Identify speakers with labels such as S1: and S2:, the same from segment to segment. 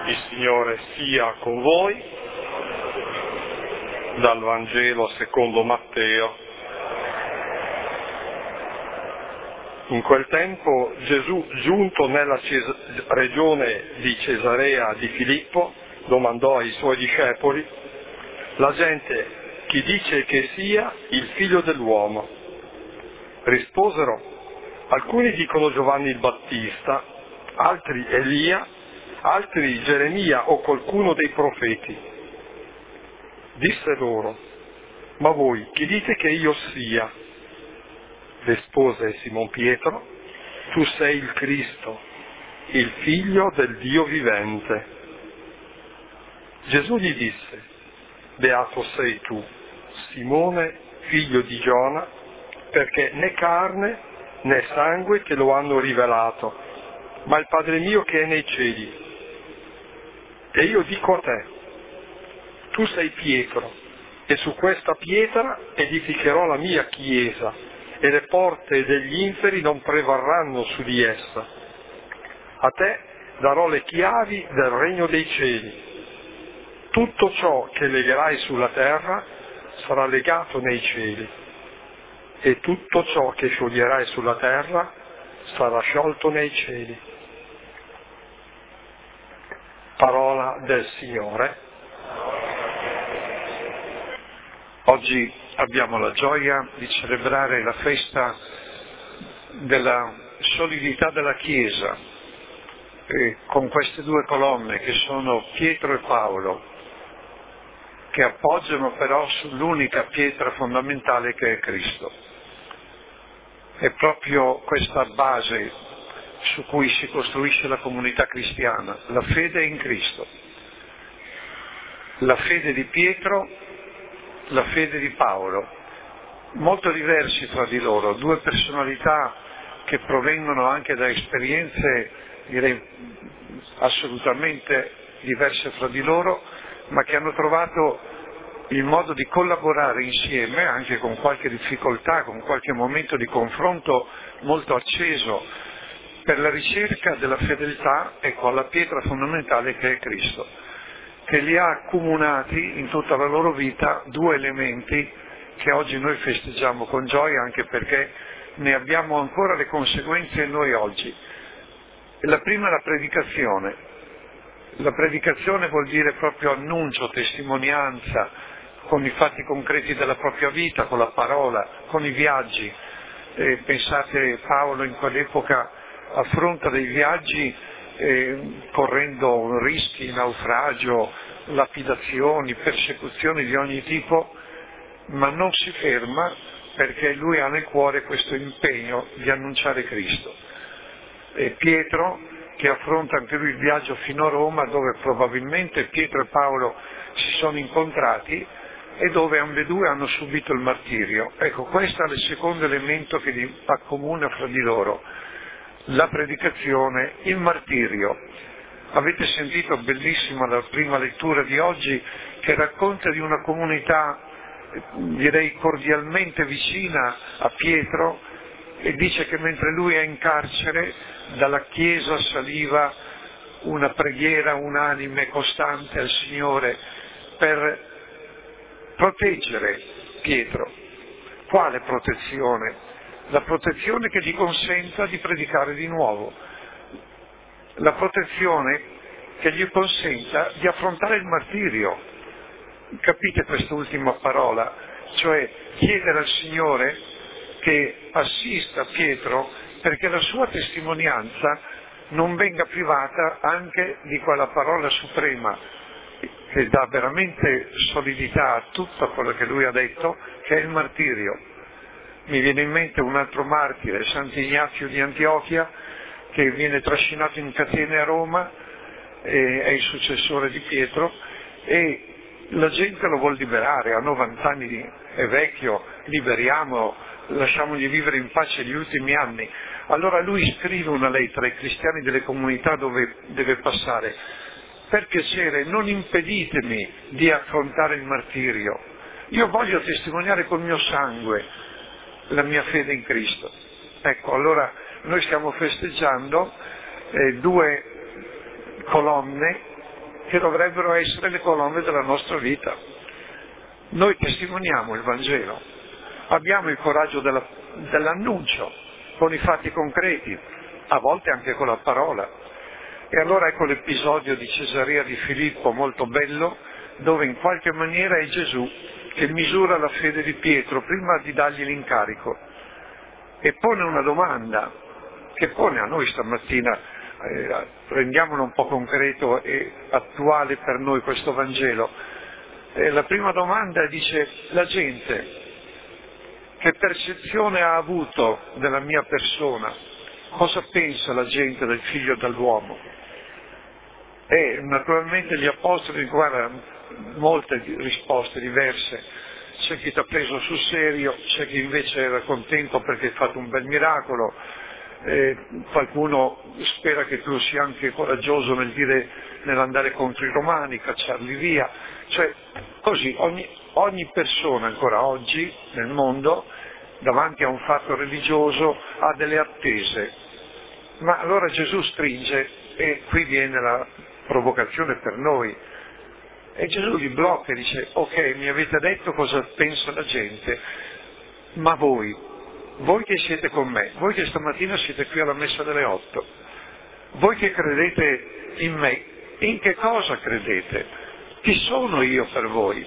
S1: Il Signore sia con voi. Dal Vangelo secondo Matteo. In quel tempo Gesù, giunto nella regione di Cesarea di Filippo, domandò ai suoi discepoli: la gente chi dice che sia il figlio dell'uomo? Risposero: alcuni dicono Giovanni il Battista, altri Elia, altri Geremia o qualcuno dei profeti. Disse loro: ma voi chi dite che io sia? Rispose Simon Pietro: tu sei il Cristo, il figlio del Dio vivente. Gesù gli disse: beato sei tu, Simone, figlio di Giona, perché né carne né sangue te lo hanno rivelato, ma il Padre mio che è nei cieli. E io dico a te: tu sei Pietro, e su questa pietra edificherò la mia chiesa, e le porte degli inferi non prevarranno su di essa. A te darò le chiavi del regno dei cieli. Tutto ciò che legherai sulla terra sarà legato nei cieli, e tutto ciò che scioglierai sulla terra sarà sciolto nei cieli. Parola del Signore.
S2: Oggi abbiamo la gioia di celebrare la festa della solidità della Chiesa, con queste due colonne che sono Pietro e Paolo, che appoggiano però sull'unica pietra fondamentale che è Cristo. È proprio questa base su cui si costruisce la comunità cristiana, la fede in Cristo. La fede di Pietro, la fede di Paolo, molto diversi tra di loro, due personalità che provengono anche da esperienze, direi, assolutamente diverse fra di loro, ma che hanno trovato il modo di collaborare insieme, anche con qualche difficoltà, con qualche momento di confronto molto acceso, per la ricerca della fedeltà, ecco, alla pietra fondamentale che è Cristo, che li ha accomunati in tutta la loro vita due elementi che oggi noi festeggiamo con gioia, anche perché ne abbiamo ancora le conseguenze noi oggi. La prima è la predicazione. La predicazione vuol dire proprio annuncio, testimonianza, con i fatti concreti della propria vita, con la parola, con i viaggi. Pensate, Paolo in quell'epoca affronta dei viaggi correndo rischi, naufragio, lapidazioni, persecuzioni di ogni tipo, ma non si ferma perché lui ha nel cuore questo impegno di annunciare Cristo. E Pietro, che affronta anche lui il viaggio fino a Roma, dove probabilmente Pietro e Paolo si sono incontrati e dove ambedue hanno subito il martirio. Ecco, questo è il secondo elemento che li accomuna fra di loro: la predicazione, il martirio. Avete sentito bellissima la prima lettura di oggi, che racconta di una comunità, direi, cordialmente vicina a Pietro, e dice che mentre lui è in carcere, dalla Chiesa saliva una preghiera unanime, costante al Signore per proteggere Pietro. Quale protezione? La protezione che gli consenta di predicare di nuovo, la protezione che gli consenta di affrontare il martirio. Capite quest'ultima parola? Cioè chiedere al Signore che assista Pietro perché la sua testimonianza non venga privata anche di quella parola suprema che dà veramente solidità a tutto quello che lui ha detto, che è il martirio. Mi viene in mente un altro martire, Sant'Ignazio di Antiochia, che viene trascinato in catene a Roma, è il successore di Pietro, e la gente lo vuol liberare, a 90 anni è vecchio, liberiamo, lasciamogli vivere in pace gli ultimi anni. Allora lui scrive una lettera ai cristiani delle comunità dove deve passare: per piacere non impeditemi di affrontare il martirio, io voglio testimoniare col mio sangue la mia fede in Cristo. Ecco, allora noi stiamo festeggiando due colonne che dovrebbero essere le colonne della nostra vita. Noi testimoniamo il Vangelo, abbiamo il coraggio dell'annuncio, con i fatti concreti, a volte anche con la parola. E allora ecco l'episodio di Cesarea di Filippo molto bello, dove in qualche maniera è Gesù che misura la fede di Pietro prima di dargli l'incarico e pone una domanda che pone a noi stamattina, rendiamolo un po' concreto e attuale per noi questo Vangelo. La prima domanda dice: la gente che percezione ha avuto della mia persona? Cosa pensa la gente del figlio dell'uomo? E naturalmente gli apostoli, guarda, molte risposte diverse. C'è chi ti ha preso sul serio, c'è chi invece era contento perché hai fatto un bel miracolo, qualcuno spera che tu sia anche coraggioso nell'andare contro i romani, cacciarli via. Cioè, così, ogni persona ancora oggi nel mondo, davanti a un fatto religioso, ha delle attese. Ma allora Gesù stringe, e qui viene la provocazione per noi, e Gesù li blocca e dice: ok, mi avete detto cosa pensa la gente, ma voi che siete con me, voi che stamattina siete qui alla messa delle 8, voi che credete in me, in che cosa credete? Chi sono io per voi?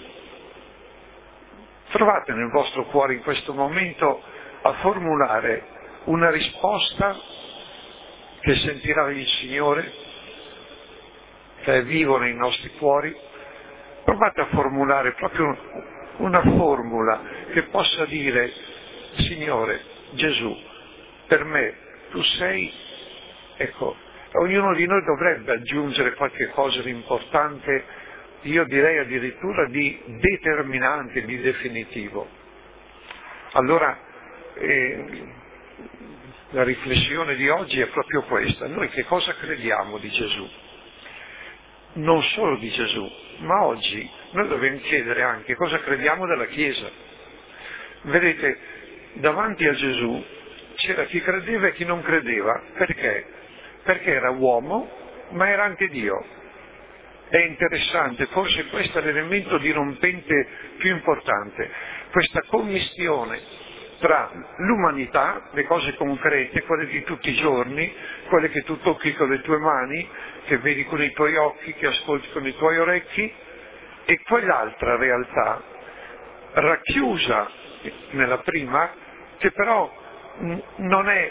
S2: Trovate nel vostro cuore in questo momento a formulare una risposta che sentirà il Signore, che è vivo nei nostri cuori. Provate a formulare proprio una formula che possa dire: Signore Gesù, per me tu sei, ecco, ognuno di noi dovrebbe aggiungere qualche cosa di importante, io direi addirittura di determinante, di definitivo. Allora, la riflessione di oggi è proprio questa: noi che cosa crediamo di Gesù? Non solo di Gesù, ma oggi noi dobbiamo chiedere anche cosa crediamo della Chiesa. Vedete, davanti a Gesù c'era chi credeva e chi non credeva. Perché? Perché era uomo, ma era anche Dio. È interessante, forse questo è l'elemento dirompente più importante, questa commistione tra l'umanità, le cose concrete, quelle di tutti i giorni, quelle che tu tocchi con le tue mani, che vedi con i tuoi occhi, che ascolti con i tuoi orecchi, e quell'altra realtà racchiusa nella prima, che però non è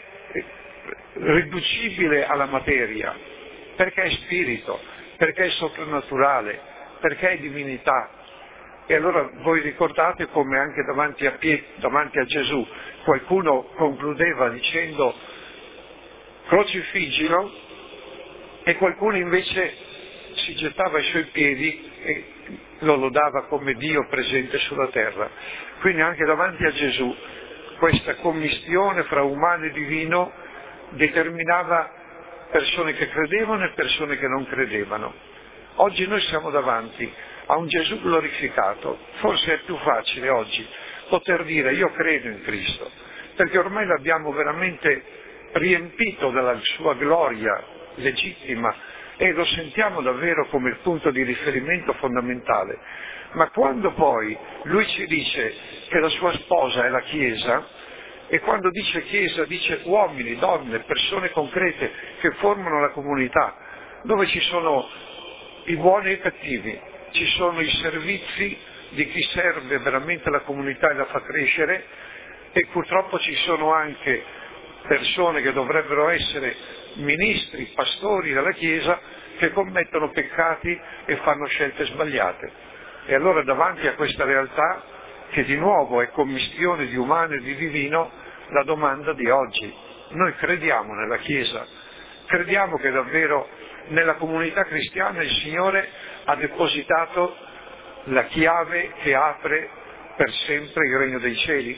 S2: riducibile alla materia, perché è spirito, perché è soprannaturale, perché è divinità. E allora voi ricordate come anche davanti a Gesù qualcuno concludeva dicendo: crocifiggilo, e qualcuno invece si gettava ai suoi piedi e lo lodava come Dio presente sulla terra. Quindi anche davanti a Gesù questa commistione fra umano e divino determinava persone che credevano e persone che non credevano. Oggi noi siamo davanti a un Gesù glorificato. Forse è più facile oggi poter dire: io credo in Cristo, perché ormai l'abbiamo veramente riempito della sua gloria legittima e lo sentiamo davvero come il punto di riferimento fondamentale. Ma quando poi lui ci dice che la sua sposa è la Chiesa, e quando dice Chiesa dice uomini, donne, persone concrete che formano la comunità, dove ci sono i buoni e i cattivi, ci sono i servizi di chi serve veramente la comunità e la fa crescere, e purtroppo ci sono anche persone che dovrebbero essere ministri, pastori della Chiesa, che commettono peccati e fanno scelte sbagliate. E allora davanti a questa realtà, che di nuovo è commistione di umano e di divino, la domanda di oggi: noi crediamo nella Chiesa? Crediamo che davvero nella comunità cristiana il Signore ha depositato la chiave che apre per sempre il regno dei cieli?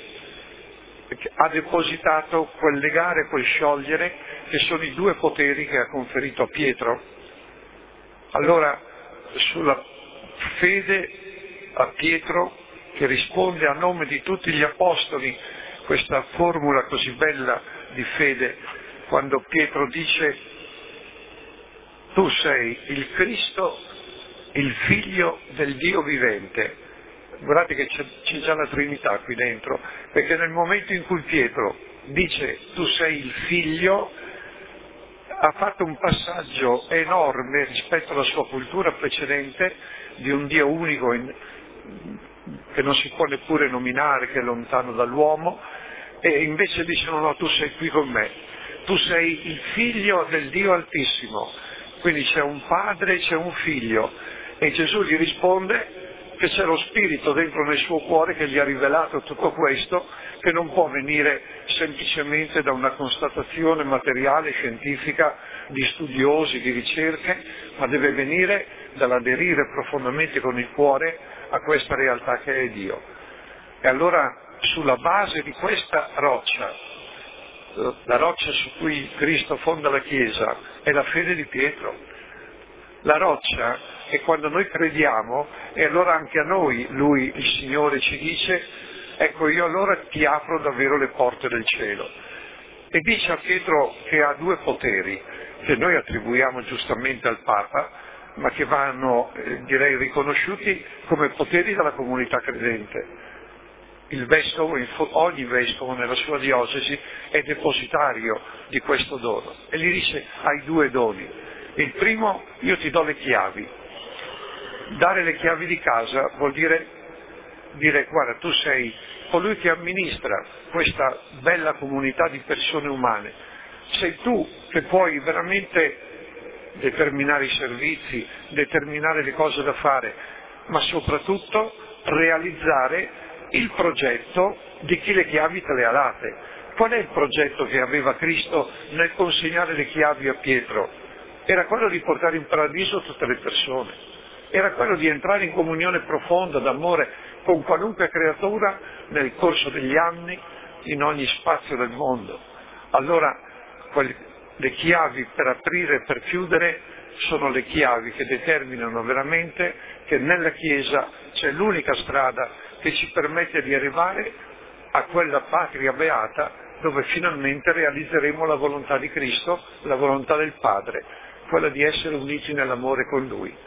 S2: Ha depositato quel legare e quel sciogliere che sono i due poteri che ha conferito a Pietro. Allora, sulla fede a Pietro, che risponde a nome di tutti gli apostoli, questa formula così bella di fede, quando Pietro dice: tu sei il Cristo, il Figlio del Dio vivente. Guardate che c'è già la Trinità qui dentro, perché nel momento in cui Pietro dice tu sei il Figlio, ha fatto un passaggio enorme rispetto alla sua cultura precedente di un Dio unico che non si può neppure nominare, che è lontano dall'uomo, e invece dice no, tu sei qui con me, tu sei il Figlio del Dio Altissimo, quindi c'è un padre, c'è un figlio, e Gesù gli risponde che c'è lo Spirito dentro nel suo cuore che gli ha rivelato tutto questo, che non può venire semplicemente da una constatazione materiale, scientifica, di studiosi, di ricerche, ma deve venire dall'aderire profondamente con il cuore a questa realtà che è Dio. E allora sulla base di questa roccia, la roccia su cui Cristo fonda la Chiesa, è la fede di Pietro. La roccia è quando noi crediamo, e allora anche a noi Lui, il Signore, ci dice ecco io allora ti apro davvero le porte del cielo. E dice a Pietro che ha due poteri che noi attribuiamo giustamente al Papa, ma che vanno direi riconosciuti come poteri dalla comunità credente. Il vescovo, ogni vescovo nella sua diocesi è depositario di questo dono e gli dice hai due doni. Il primo, io ti do le chiavi. Dare le chiavi di casa vuol dire guarda, tu sei colui che amministra questa bella comunità di persone umane. Sei tu che puoi veramente determinare i servizi, determinare le cose da fare, ma soprattutto realizzare il progetto di chi le chiavi te le ha date. Qual è il progetto che aveva Cristo nel consegnare le chiavi a Pietro? Era quello di portare in paradiso tutte le persone, era quello di entrare in comunione profonda d'amore con qualunque creatura nel corso degli anni, in ogni spazio del mondo. Allora le chiavi per aprire e per chiudere sono le chiavi che determinano veramente che nella Chiesa c'è l'unica strada che ci permette di arrivare a quella patria beata dove finalmente realizzeremo la volontà di Cristo, la volontà del Padre, quella di essere uniti nell'amore con Lui.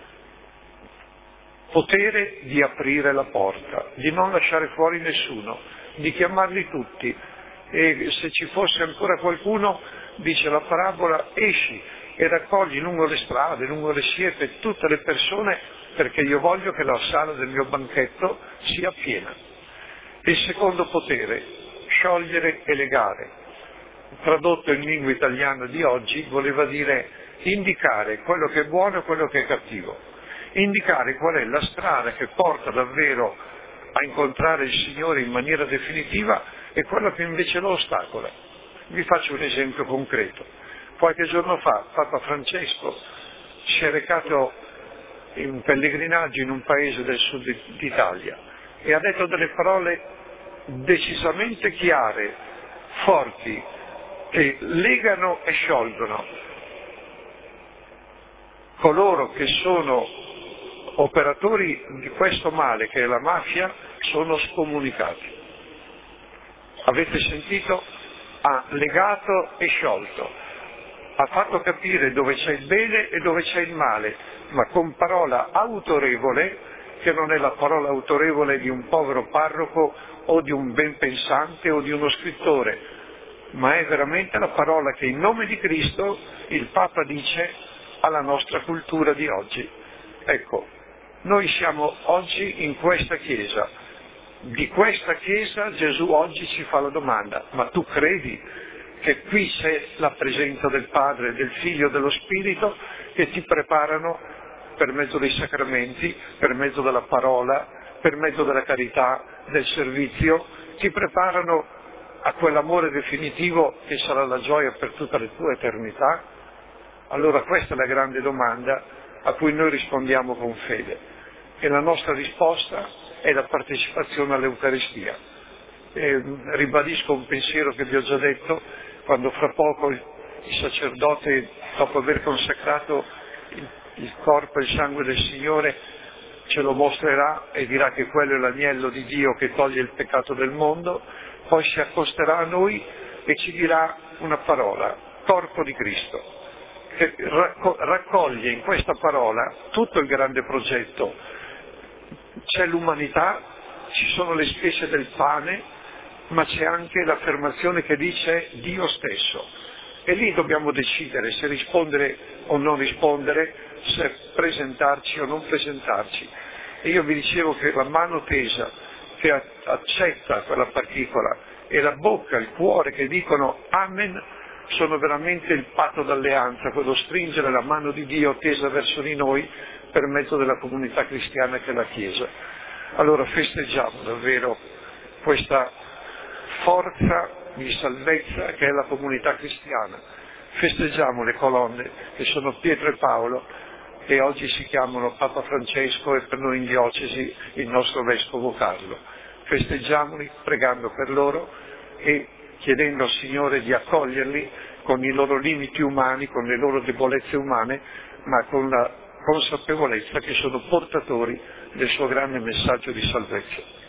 S2: Potere di aprire la porta, di non lasciare fuori nessuno, di chiamarli tutti. E se ci fosse ancora qualcuno, dice la parabola, esci e raccogli lungo le strade, lungo le siepe, tutte le persone, perché io voglio che la sala del mio banchetto sia piena. Il secondo potere, sciogliere e legare. Tradotto in lingua italiana di oggi, voleva dire indicare quello che è buono e quello che è cattivo, indicare qual è la strada che porta davvero a incontrare il Signore in maniera definitiva e quella che invece lo ostacola. Vi faccio un esempio concreto. Qualche giorno fa Papa Francesco si è recato in pellegrinaggio in un paese del sud d'Italia e ha detto delle parole decisamente chiare, forti, che legano e sciolgono. Coloro che sono operatori di questo male che è la mafia sono scomunicati. Avete sentito? Ha legato e sciolto, ha fatto capire dove c'è il bene e dove c'è il male, ma con parola autorevole, che non è la parola autorevole di un povero parroco o di un ben pensante o di uno scrittore, ma è veramente la parola che in nome di Cristo il Papa dice alla nostra cultura di oggi. Ecco, noi siamo oggi in questa Chiesa. Di questa Chiesa Gesù oggi ci fa la domanda, ma tu credi che qui c'è la presenza del Padre, del Figlio e dello Spirito che ti preparano per mezzo dei sacramenti, per mezzo della parola, per mezzo della carità, del servizio, ti preparano a quell'amore definitivo che sarà la gioia per tutta la tua eternità? Allora questa è la grande domanda a cui noi rispondiamo con fede e la nostra risposta è la partecipazione all'Eucaristia. E ribadisco un pensiero che vi ho già detto, quando fra poco il sacerdote, dopo aver consacrato il corpo e il sangue del Signore, ce lo mostrerà e dirà che quello è l'agnello di Dio che toglie il peccato del mondo, poi si accosterà a noi e ci dirà una parola, corpo di Cristo. che raccoglie in questa parola tutto il grande progetto. C'è l'umanità, ci sono le specie del pane, ma c'è anche l'affermazione che dice Dio stesso. E lì dobbiamo decidere se rispondere o non rispondere, se presentarci o non presentarci. E io vi dicevo che la mano tesa che accetta quella particola e la bocca, il cuore che dicono Amen, sono veramente il patto d'alleanza, quello stringere la mano di Dio tesa verso di noi per mezzo della comunità cristiana che è la Chiesa. Allora festeggiamo davvero questa forza di salvezza che è la comunità cristiana. Festeggiamo le colonne che sono Pietro e Paolo e oggi si chiamano Papa Francesco e per noi in diocesi il nostro Vescovo Carlo. Festeggiamoli pregando per loro e chiedendo al Signore di accoglierli con i loro limiti umani, con le loro debolezze umane, ma con la consapevolezza che sono portatori del suo grande messaggio di salvezza.